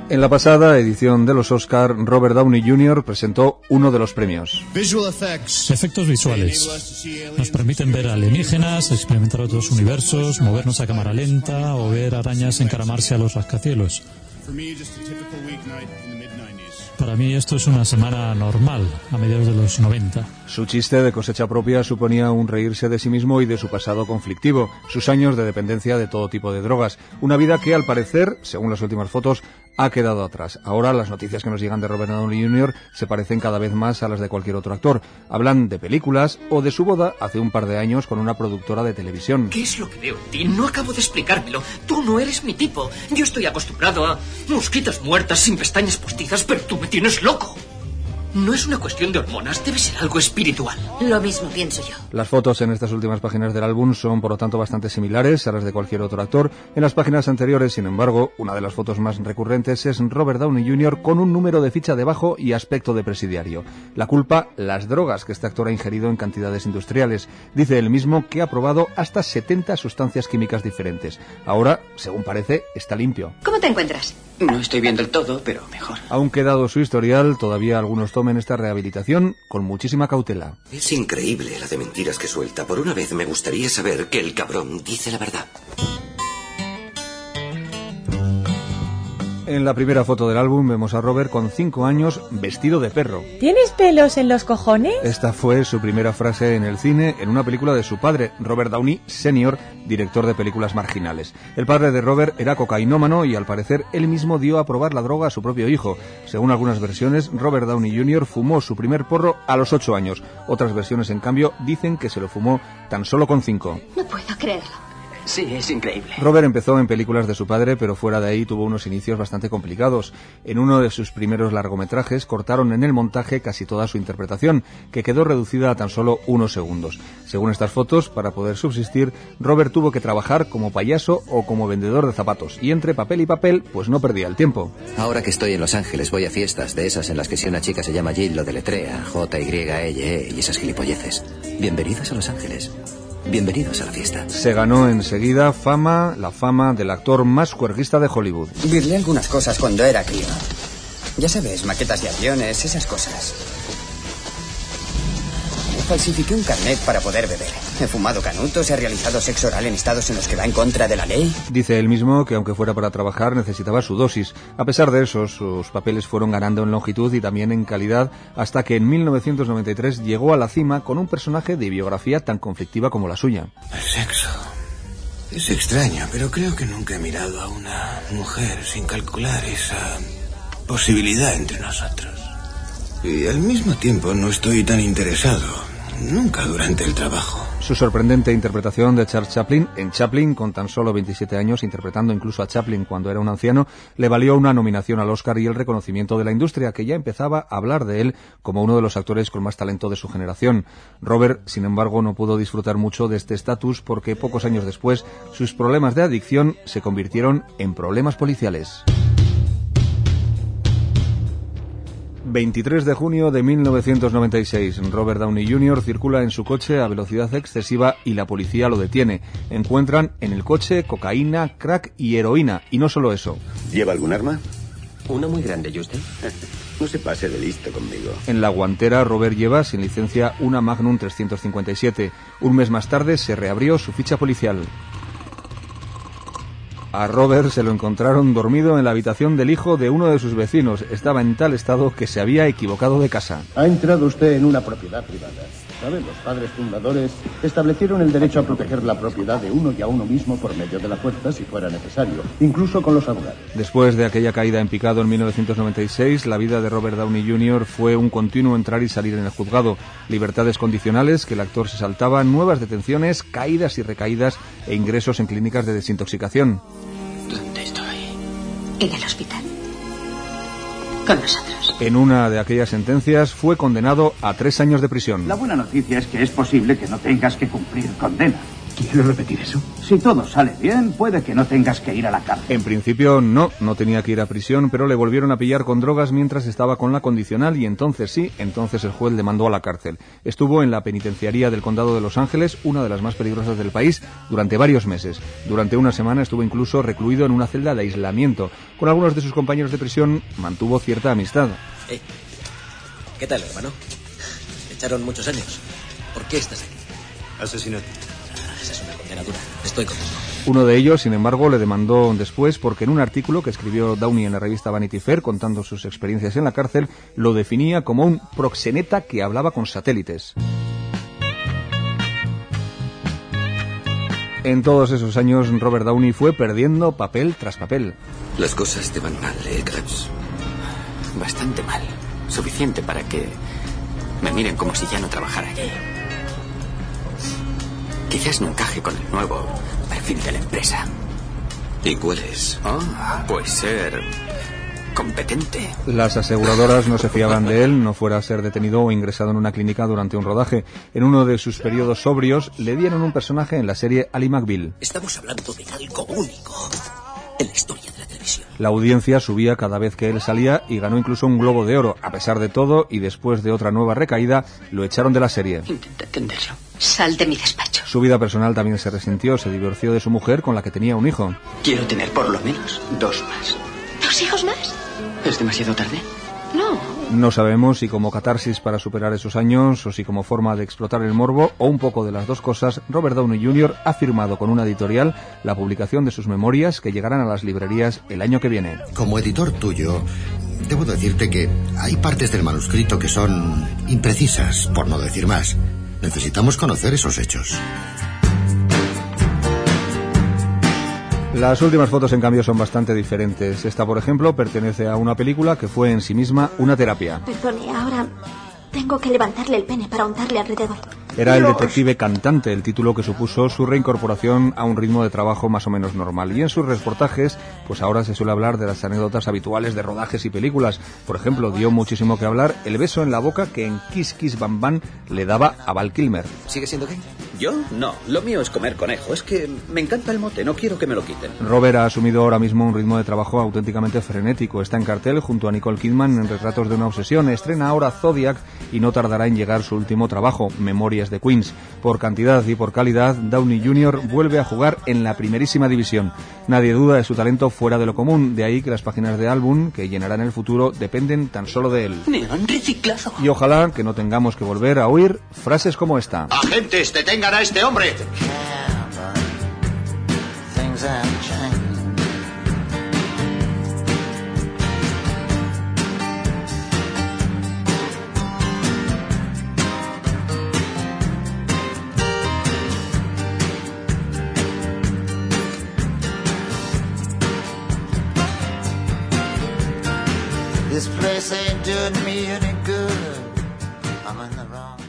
En la pasada edición de los Oscar, Robert Downey Jr. presentó uno de los premios. Efectos visuales. Nos permiten ver alienígenas, experimentar otros universos, movernos a cámara lenta o ver arañas encaramarse a los rascacielos. Para mí esto es una semana normal, a mediados de los 90. Su chiste de cosecha propia suponía un reírse de sí mismo y de su pasado conflictivo, sus años de dependencia de todo tipo de drogas, una vida que al parecer, según las últimas fotos, ha quedado atrás. Ahora las noticias que nos llegan de Robert Downey Jr. se parecen cada vez más a las de cualquier otro actor. Hablan de películas o de su boda hace un par de años con una productora de televisión. ¿Qué es lo que veo en ti? No acabo de explicármelo. Tú no eres mi tipo. Yo estoy acostumbrado a mosquitas muertas sin pestañas postizas, pero tú me tienes loco. No es una cuestión de hormonas, debe ser algo espiritual. Lo mismo pienso yo. Las fotos en estas últimas páginas del álbum son, por lo tanto, bastante similares a las de cualquier otro actor. En las páginas anteriores, sin embargo, una de las fotos más recurrentes es Robert Downey Jr. con un número de ficha debajo y aspecto de presidiario. La culpa, las drogas que este actor ha ingerido en cantidades industriales. Dice él mismo que ha probado hasta 70 sustancias químicas diferentes. Ahora, según parece, está limpio. ¿Cómo te encuentras? No estoy bien del todo, pero mejor. Aunque dado su historial, todavía algunos tomen esta rehabilitación con muchísima cautela. Es increíble la de mentiras que suelta. Por una vez me gustaría saber que el cabrón dice la verdad. En la primera foto del álbum vemos a Robert con 5 años vestido de perro. ¿Tienes pelos en los cojones? Esta fue su primera frase en el cine en una película de su padre, Robert Downey Sr., director de películas marginales. El padre de Robert era cocainómano y al parecer él mismo dio a probar la droga a su propio hijo. Según algunas versiones, Robert Downey Jr. fumó su primer porro a los 8 años. Otras versiones, en cambio, dicen que se lo fumó tan solo con 5. No puedo creerlo. Sí, es increíble. Robert empezó en películas de su padre, pero fuera de ahí tuvo unos inicios bastante complicados. En uno de sus primeros largometrajes cortaron en el montaje casi toda su interpretación, que quedó reducida a tan solo unos segundos. Según estas fotos, para poder subsistir, Robert tuvo que trabajar como payaso o como vendedor de zapatos, y entre papel y papel, pues no perdía el tiempo. Ahora que estoy en Los Ángeles voy a fiestas de esas en las que si una chica se llama Jill lo deletrea, J-Y-L-E y esas gilipolleces. Bienvenidos a Los Ángeles. Bienvenidos a la fiesta. Se ganó enseguida la fama del actor más juerguista de Hollywood. Virlé algunas cosas cuando era crío. Ya sabes, maquetas de aviones, esas cosas. Falsifiqué un carnet para poder beber. He fumado canutos, he realizado sexo oral en estados en los que va en contra de la ley. Dice él mismo que aunque fuera para trabajar necesitaba su dosis. A pesar de eso, sus papeles fueron ganando en longitud y también en calidad hasta que en 1993 llegó a la cima con un personaje de biografía tan conflictiva como la suya. El sexo es extraño, pero creo que nunca he mirado a una mujer sin calcular esa posibilidad entre nosotros. Y al mismo tiempo no estoy tan interesado. Nunca durante el trabajo. Su sorprendente interpretación de Charles Chaplin en Chaplin, con tan solo 27 años, interpretando incluso a Chaplin cuando era un anciano, le valió una nominación al Oscar y el reconocimiento de la industria, que ya empezaba a hablar de él como uno de los actores con más talento de su generación. Robert, sin embargo, no pudo disfrutar mucho de este estatus porque pocos años después sus problemas de adicción se convirtieron en problemas policiales. 23 de junio de 1996. Robert Downey Jr. circula en su coche a velocidad excesiva y la policía lo detiene. Encuentran en el coche cocaína, crack y heroína. Y no solo eso. ¿Lleva algún arma? Una muy grande, ¿y usted? No se pase de listo conmigo. En la guantera, Robert lleva sin licencia una Magnum 357. Un mes más tarde se reabrió su ficha policial. A Robert se lo encontraron dormido en la habitación del hijo de uno de sus vecinos. Estaba en tal estado que se había equivocado de casa. Ha entrado usted en una propiedad privada. ¿Sabe? Los padres fundadores establecieron el derecho a proteger la propiedad de uno y a uno mismo por medio de la fuerza si fuera necesario, incluso con los abogados. Después de aquella caída en picado en 1996, la vida de Robert Downey Jr. fue un continuo entrar y salir en el juzgado. Libertades condicionales que el actor se saltaba, nuevas detenciones, caídas y recaídas e ingresos en clínicas de desintoxicación. ¿Dónde estoy? En el hospital. Con nosotros. En una de aquellas sentencias fue condenado a 3 años de prisión. La buena noticia es que es posible que no tengas que cumplir condena. ¿Quiero repetir eso? Si todo sale bien, puede que no tengas que ir a la cárcel. En principio no tenía que ir a prisión, pero le volvieron a pillar con drogas mientras estaba con la condicional y entonces el juez le mandó a la cárcel. Estuvo en la penitenciaría del condado de Los Ángeles, una de las más peligrosas del país, durante varios meses. Durante una semana estuvo incluso recluido en una celda de aislamiento. Con algunos de sus compañeros de prisión mantuvo cierta amistad. ¿Qué tal, hermano? Te echaron muchos años. ¿Por qué estás aquí? Asesinato. Esa es una condena dura. Estoy contigo. Uno de ellos, sin embargo, le demandó después porque en un artículo que escribió Downey en la revista Vanity Fair contando sus experiencias en la cárcel, lo definía como un proxeneta que hablaba con satélites. En todos esos años, Robert Downey fue perdiendo papel tras papel. Las cosas te van mal, Krebs. Bastante mal. Suficiente para que me miren como si ya no trabajara allí. Quizás no encaje con el nuevo perfil de la empresa. ¿Y cuál es? Pues ser competente. Las aseguradoras no se fiaban de él, no fuera a ser detenido o ingresado en una clínica durante un rodaje. En uno de sus periodos sobrios le dieron un personaje en la serie Ally McBeal. Estamos hablando de algo único en la historia de la televisión. La audiencia subía cada vez que él salía y ganó incluso un Globo de Oro. A pesar de todo, y después de otra nueva recaída, lo echaron de la serie. Intenta entenderlo. Sal de mi despacho. Su vida personal también se resintió, se divorció de su mujer con la que tenía un hijo. Quiero tener por lo menos 2 más. ¿2 hijos más? ¿Es demasiado tarde? No. No sabemos si como catarsis para superar esos años o si como forma de explotar el morbo o un poco de las dos cosas, Robert Downey Jr. ha firmado con una editorial la publicación de sus memorias que llegarán a las librerías el año que viene. Como editor tuyo, debo decirte que hay partes del manuscrito que son imprecisas, por no decir más. Necesitamos conocer esos hechos. Las últimas fotos, en cambio, son bastante diferentes. Esta, por ejemplo, pertenece a una película que fue en sí misma una terapia. Perdone, ahora tengo que levantarle el pene para untarle alrededor. Era El detective cantante, el título que supuso su reincorporación a un ritmo de trabajo más o menos normal. Y en sus reportajes, pues ahora se suele hablar de las anécdotas habituales de rodajes y películas. Por ejemplo, dio muchísimo que hablar el beso en la boca que en Kiss Kiss Bam Bam le daba a Val Kilmer. ¿Sigue siendo gay? ¿Yo? No, lo mío es comer conejo. Es que me encanta el mote, no quiero que me lo quiten. Robert ha asumido ahora mismo un ritmo de trabajo auténticamente frenético. Está en cartel junto a Nicole Kidman en Retratos de una obsesión. Estrena ahora Zodiac y no tardará en llegar su último trabajo, Memorias de Queens. Por cantidad y por calidad, Downey Jr. vuelve a jugar en la primerísima división. Nadie duda de su talento fuera de lo común, de ahí que las páginas de álbum que llenará en el futuro dependen tan solo de él. Me han reciclado. Y ojalá que no tengamos que volver a oír frases como esta. ¡Agentes, detengan a este hombre! This place ain't doing me any good. I'm in the wrong.